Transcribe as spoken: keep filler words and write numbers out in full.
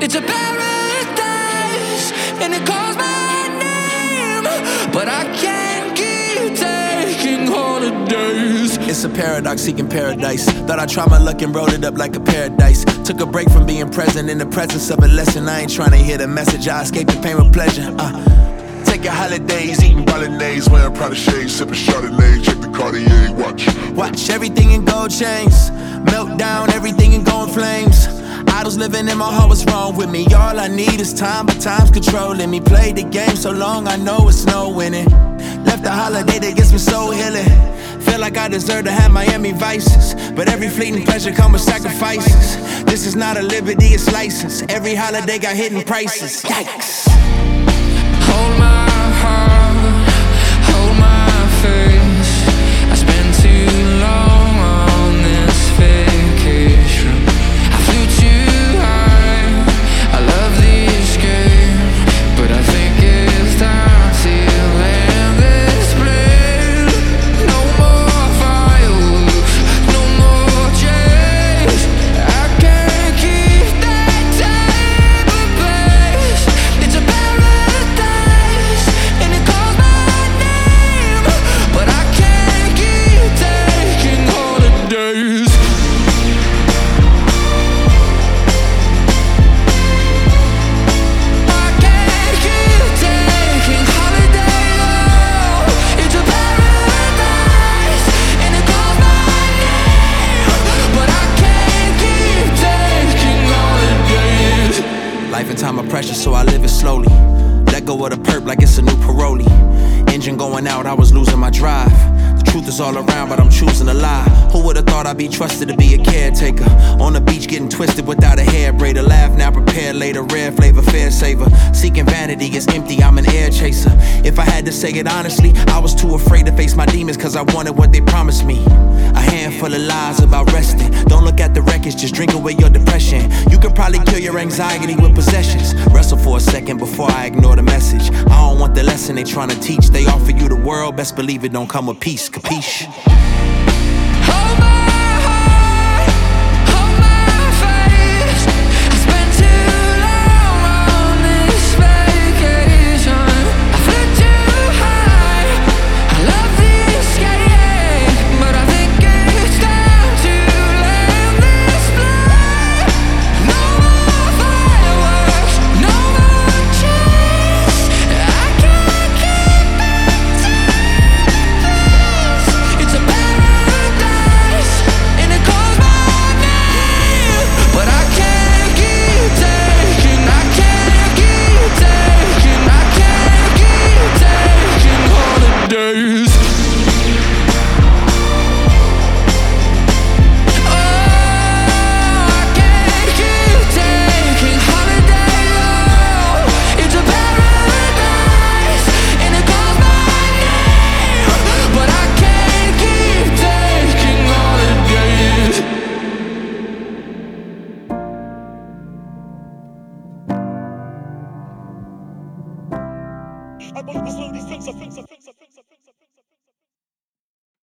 It's a paradise, and it calls my name, but I can't keep taking holidays. It's a paradox seeking paradise. Thought I'd try my luck and rolled it up like a paradise. Took a break from being present in the presence of a lesson. I ain't trying to hear the message, I escape the pain with pleasure. uh. Taking holidays, eating bolognese, wearing Prada shades, sipping Chardonnay, check the Cartier watch. Watch everything in gold chains, melt down everything in gold flames. Idols living in my heart, what's wrong with me? All I need is time, but time's controlling me. Played the game so long, I know it's no winning. Left a holiday that gets me so healing. Feel like I deserve to have Miami vices, but every fleeting pleasure comes with sacrifices. This is not a liberty, it's license. Every holiday got hidden prices. Yikes. Hold my heart, hold my face. I spent too long on this vacation. I flew too high, I love the escape, but I think it's time to land this plane. No more fireworks, no more chase. I can't keep that type of place. It's a paradise, and it calls my name, but I can't keep taking holidays. I can't keep taking holidays. It's a paradise, and it calls my name, but I can't keep taking holidays. Life and time are precious, so I live it slowly. Let go of the perp like it's a new parolee. Engine going out, I was losing my drive. The truth is all around, but I'm choosing to lie. Who would've thought I'd be trusted to be a caretaker? On the beach getting twisted without a hair braider. Laugh now, prepare later, rare flavor, fair saver. Seeking vanity is empty, I'm an air chaser. If I had to say it honestly, I was too afraid to face my demons, cause I wanted what they promised me. A handful of lies about resting. Don't look at the wreckage, just drink away your depression. You could probably kill your anxiety with possessions. Wrestle for a second before I ignore the message. I don't want the lesson they trying to teach. They offer you the world, best believe it don't come with peace, capiche? Hold my heart, hold my face. I spent too long on this vacation. I flew too high, I love the escape, but I think it's time to land this plane. No more fireworks, no more chase. I can't keep it tight. It's a paradise, and it calls my name, but I can't keep taking, I can't keep taking, I can't keep taking holidays. Oh, I can't keep taking holidays. It's a paradise, and it calls my name, but I can't keep taking holidays. I believe this lady thinks I think I think I think